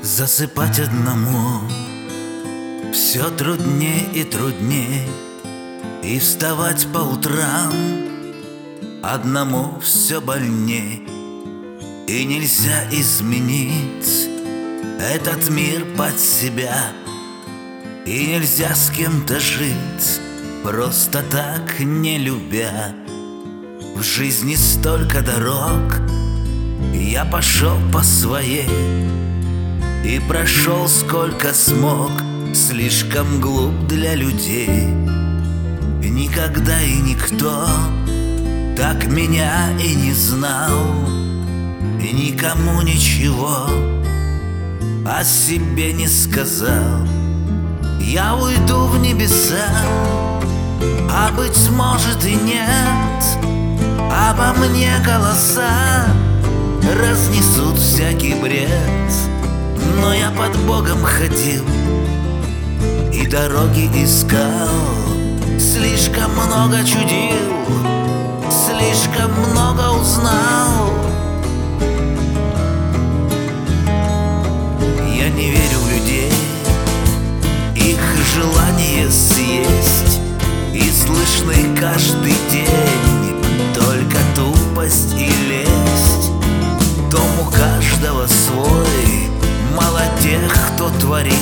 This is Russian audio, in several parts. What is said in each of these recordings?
Засыпать одному все труднее и труднее, и вставать по утрам одному все больней. И нельзя изменить этот мир под себя, и нельзя с кем-то жить просто так, не любя. В жизни столько дорог, я пошел по своей и прошел сколько смог, слишком глуп для людей. Никогда и никто так меня и не знал, и никому ничего о себе не сказал. Я уйду в небеса, а быть может и нет. Обо мне голоса разнесут всякий бред. Но я под Богом ходил и дороги искал, слишком много чудил, слишком много узнал. Я не верю в людей, их желание съесть, и слышны каждый день только тупость и лесть. Дом у каждого свой, мало тех, кто творит,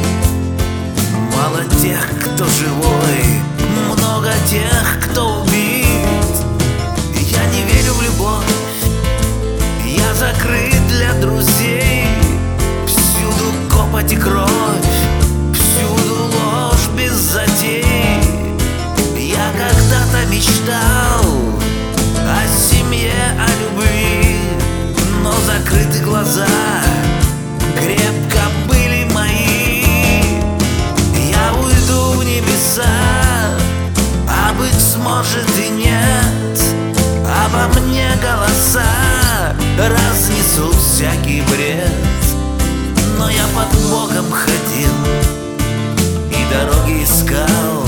мало тех, кто живой, много тех, кто убит. Я не верю в любовь, я закрыт для друзей. Всюду копоть и кровь, всюду ложь без затей. Я когда-то мечтал о семье, о любви, но закрыты глаза крепко были мои. Я уйду в небеса, а быть сможет и нет. Обо мне голоса разнесут всякий бред. Но я под Богом ходил и дороги искал,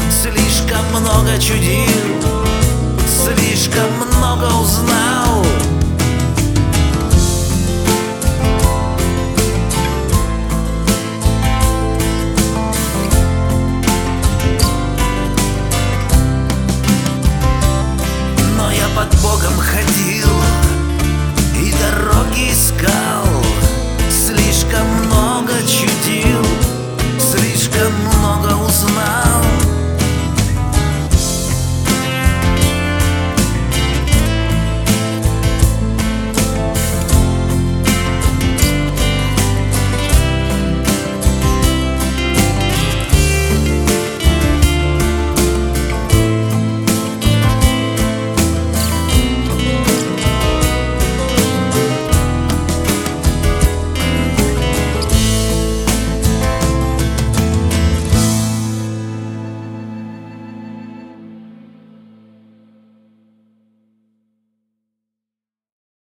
слишком много чудил, слишком много узнал.